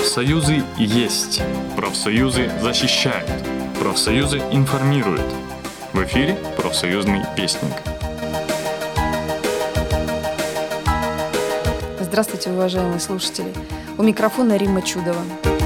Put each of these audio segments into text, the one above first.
Профсоюзы есть. Профсоюзы защищают. Профсоюзы информируют. В эфире «Профсоюзный вестник». Здравствуйте, уважаемые слушатели. У микрофона Римма Чудова.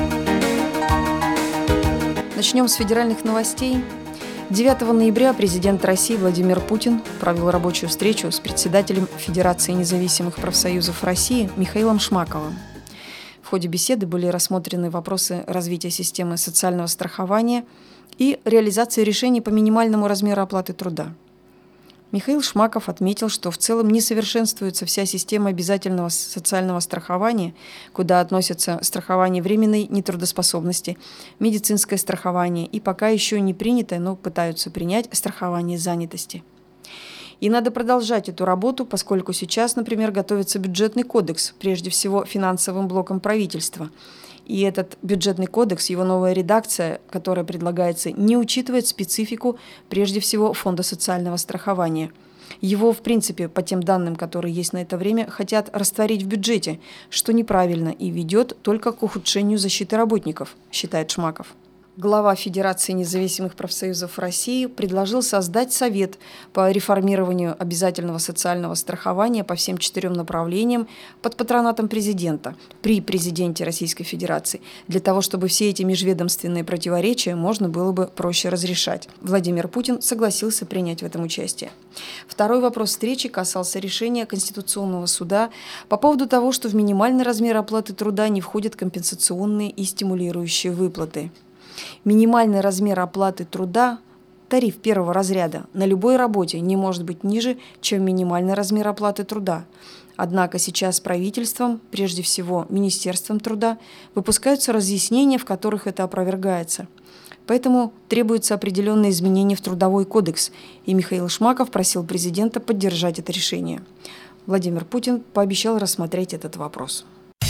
Начнем с федеральных новостей. 9 ноября президент России Владимир Путин провел рабочую встречу с председателем Федерации независимых профсоюзов России Михаилом Шмаковым. В ходе беседы были рассмотрены вопросы развития системы социального страхования и реализации решений по минимальному размеру оплаты труда. Михаил Шмаков отметил, что в целом не совершенствуется вся система обязательного социального страхования, куда относятся страхование временной нетрудоспособности, медицинское страхование и пока еще не принятое, но пытаются принять страхование занятости. И надо продолжать эту работу, поскольку сейчас, например, готовится бюджетный кодекс, прежде всего финансовым блоком правительства. И этот бюджетный кодекс, его новая редакция, которая предлагается, не учитывает специфику, прежде всего, Фонда социального страхования. Его, в принципе, по тем данным, которые есть на это время, хотят растворить в бюджете, что неправильно и ведет только к ухудшению защиты работников, считает Шмаков. Глава Федерации независимых профсоюзов России предложил создать совет по реформированию обязательного социального страхования по всем 4 направлениям под патронатом президента при президенте Российской Федерации, для того, чтобы все эти межведомственные противоречия можно было бы проще разрешать. Владимир Путин согласился принять в этом участие. Второй вопрос встречи касался решения Конституционного суда по поводу того, что в минимальный размер оплаты труда не входят компенсационные и стимулирующие выплаты. Минимальный размер оплаты труда, тариф первого разряда, на любой работе не может быть ниже, чем минимальный размер оплаты труда. Однако сейчас правительством, прежде всего Министерством труда, выпускаются разъяснения, в которых это опровергается. Поэтому требуются определенные изменения в Трудовой кодекс, и Михаил Шмаков просил президента поддержать это решение. Владимир Путин пообещал рассмотреть этот вопрос.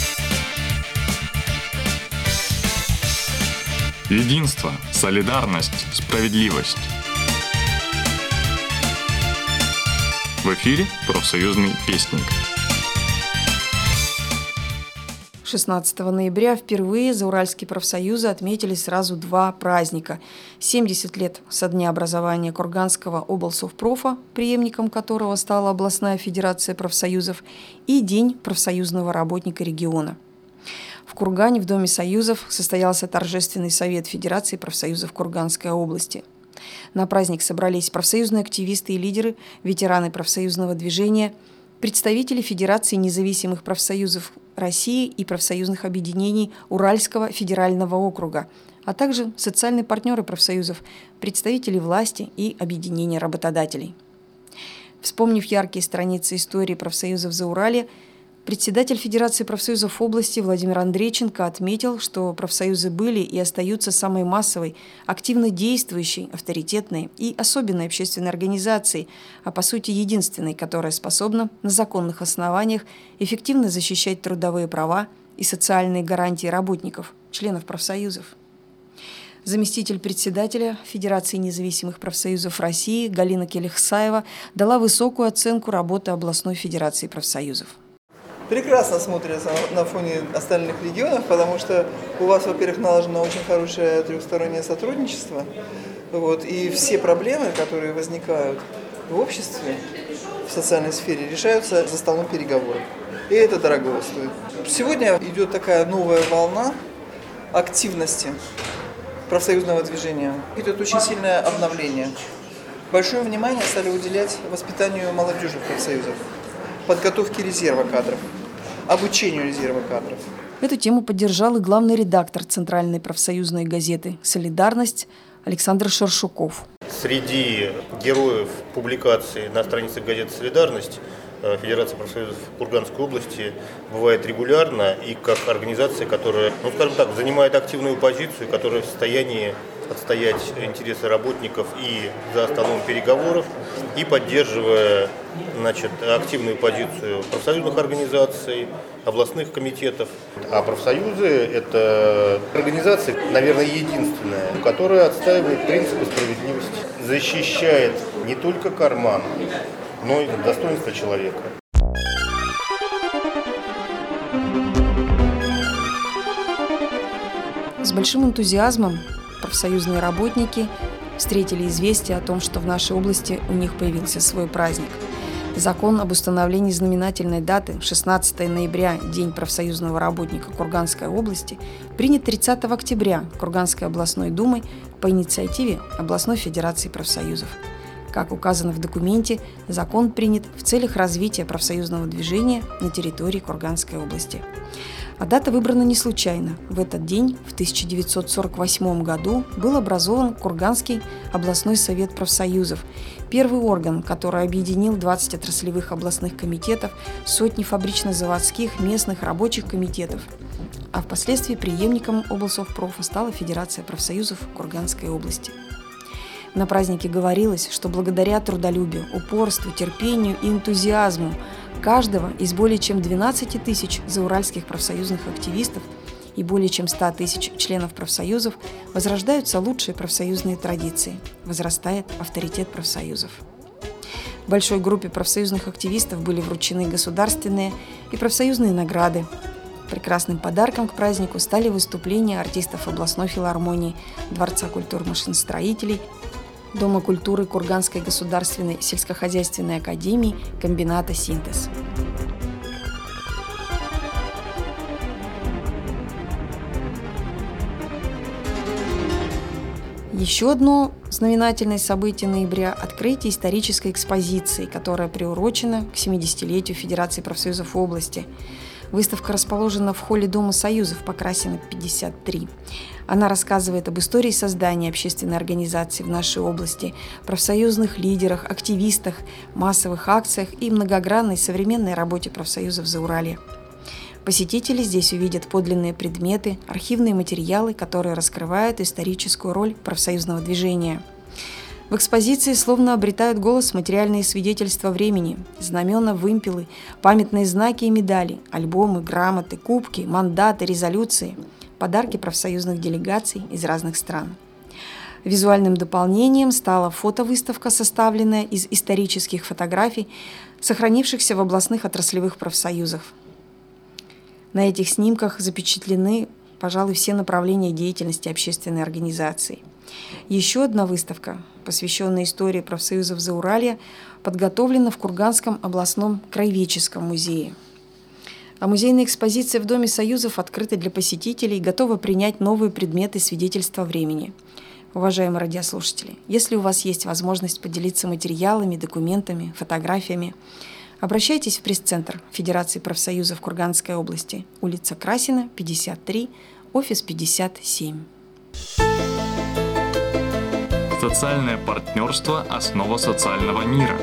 Единство, солидарность, справедливость. В эфире «Профсоюзный вестник». 16 ноября впервые зауральские профсоюзы отметили сразу 2 праздника. 70 лет со дня образования Курганского облсовпрофа, преемником которого стала областная федерация профсоюзов, и День профсоюзного работника региона. В Кургане в Доме союзов состоялся торжественный совет Федерации профсоюзов Курганской области. На праздник собрались профсоюзные активисты и лидеры, ветераны профсоюзного движения, представители Федерации независимых профсоюзов России и профсоюзных объединений Уральского федерального округа, а также социальные партнеры профсоюзов, представители власти и объединения работодателей. Вспомнив яркие страницы истории профсоюзов Зауралья, председатель Федерации профсоюзов области Владимир Андрейченко отметил, что профсоюзы были и остаются самой массовой, активно действующей, авторитетной и особенной общественной организацией, а по сути единственной, которая способна на законных основаниях эффективно защищать трудовые права и социальные гарантии работников, членов профсоюзов. Заместитель председателя Федерации независимых профсоюзов России Галина Келихсаева дала высокую оценку работы областной федерации профсоюзов. Прекрасно смотрится на фоне остальных регионов, потому что у вас, во-первых, налажено очень хорошее трехстороннее сотрудничество, и все проблемы, которые возникают в обществе, в социальной сфере, решаются за столом переговоров. И это дорого стоит. Сегодня идет такая новая волна активности профсоюзного движения. Идет очень сильное обновление. Большое внимание стали уделять воспитанию молодежи в профсоюзах, подготовке резерва кадров, обучению резерва кадров. Эту тему поддержал и главный редактор Центральной профсоюзной газеты «Солидарность» Александр Шершуков. Среди героев публикации на страницах газеты «Солидарность» Федерация профсоюзов Курганской области бывает регулярно и как организация, которая, занимает активную позицию, которая в состоянии отстоять интересы работников и за столом переговоров, и поддерживая активную позицию профсоюзных организаций, областных комитетов. А профсоюзы – это организация, наверное, единственная, которая отстаивает принципы справедливости, защищает не только карман, но и достоинство человека. С большим энтузиазмом профсоюзные работники встретили известие о том, что в нашей области у них появился свой праздник. Закон об установлении знаменательной даты 16 ноября, День профсоюзного работника Курганской области, принят 30 октября Курганской областной думой по инициативе Областной федерации профсоюзов. Как указано в документе, закон принят в целях развития профсоюзного движения на территории Курганской области. А дата выбрана не случайно. В этот день, в 1948 году, был образован Курганский областной совет профсоюзов, первый орган, который объединил 20 отраслевых областных комитетов, сотни фабрично-заводских, местных рабочих комитетов. А впоследствии преемником облсовпрофа стала Федерация профсоюзов Курганской области. На празднике говорилось, что благодаря трудолюбию, упорству, терпению и энтузиазму каждого из более чем 12 тысяч зауральских профсоюзных активистов и более чем 100 тысяч членов профсоюзов возрождаются лучшие профсоюзные традиции, возрастает авторитет профсоюзов. Большой группе профсоюзных активистов были вручены государственные и профсоюзные награды. Прекрасным подарком к празднику стали выступления артистов областной филармонии, Дворца культуры машиностроителей, Дома культуры Курганской государственной сельскохозяйственной академии, комбината «Синтез». Еще одно знаменательное событие ноября – открытие исторической экспозиции, которая приурочена к 70-летию Федерации профсоюзов области. Выставка расположена в холле Дома Союзов по Красина, 53. Она рассказывает об истории создания общественной организации в нашей области, профсоюзных лидерах, активистах, массовых акциях и многогранной современной работе профсоюзов Зауралья. Посетители здесь увидят подлинные предметы, архивные материалы, которые раскрывают историческую роль профсоюзного движения. В экспозиции словно обретают голос материальные свидетельства времени, знамена, вымпелы, памятные знаки и медали, альбомы, грамоты, кубки, мандаты, резолюции, подарки профсоюзных делегаций из разных стран. Визуальным дополнением стала фотовыставка, составленная из исторических фотографий, сохранившихся в областных отраслевых профсоюзах. На этих снимках запечатлены, пожалуй, все направления деятельности общественной организации. Еще одна выставка, посвященная истории профсоюзов Зауралья, подготовлена в Курганском областном краеведческом музее. А музейная экспозиция в Доме Союзов открыта для посетителей и готова принять новые предметы свидетельства времени. Уважаемые радиослушатели, если у вас есть возможность поделиться материалами, документами, фотографиями, обращайтесь в пресс-центр Федерации профсоюзов Курганской области, улица Красина, 53, офис 57. Социальное партнерство – основа социального мира.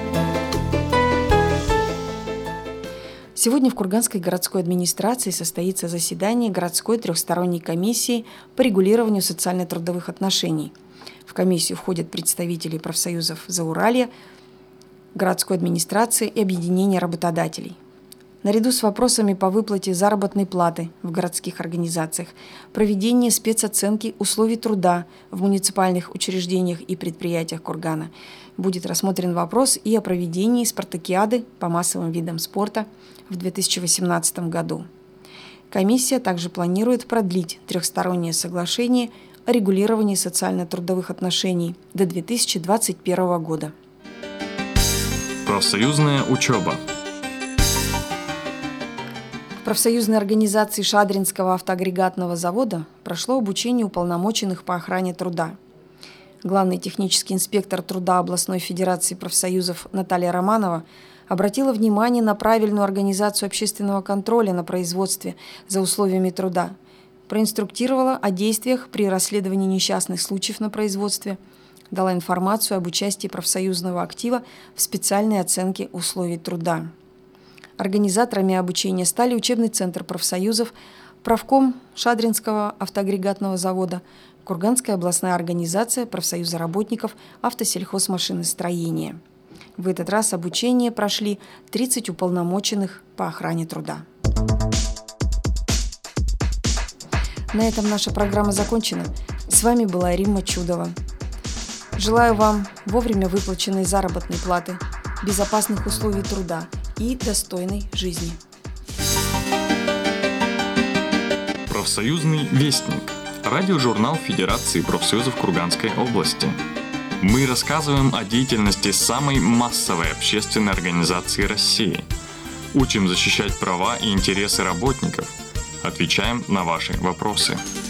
Сегодня в Курганской городской администрации состоится заседание городской трехсторонней комиссии по регулированию социально-трудовых отношений. В комиссию входят представители профсоюзов Зауралья, городской администрации и объединения работодателей. Наряду с вопросами по выплате заработной платы в городских организациях, проведении спецоценки условий труда в муниципальных учреждениях и предприятиях Кургана будет рассмотрен вопрос и о проведении спартакиады по массовым видам спорта в 2018 году. Комиссия также планирует продлить трехстороннее соглашение о регулировании социально-трудовых отношений до 2021 года. Профсоюзная учеба. В профсоюзной организации Шадринского автоагрегатного завода прошло обучение уполномоченных по охране труда. Главный технический инспектор труда областной федерации профсоюзов Наталья Романова обратила внимание на правильную организацию общественного контроля на производстве за условиями труда, проинструктировала о действиях при расследовании несчастных случаев на производстве, дала информацию об участии профсоюзного актива в специальной оценке условий труда. Организаторами обучения стали учебный центр профсоюзов, правком Шадринского автоагрегатного завода, Курганская областная организация профсоюза работников автосельхозмашиностроения. В этот раз обучение прошли 30 уполномоченных по охране труда. На этом наша программа закончена. С вами была Римма Чудова. Желаю вам вовремя выплаченной заработной платы, безопасных условий труда и достойной жизни. Профсоюзный вестник. Радиожурнал Федерации профсоюзов Курганской области. Мы рассказываем о деятельности самой массовой общественной организации России. Учим защищать права и интересы работников. Отвечаем на ваши вопросы.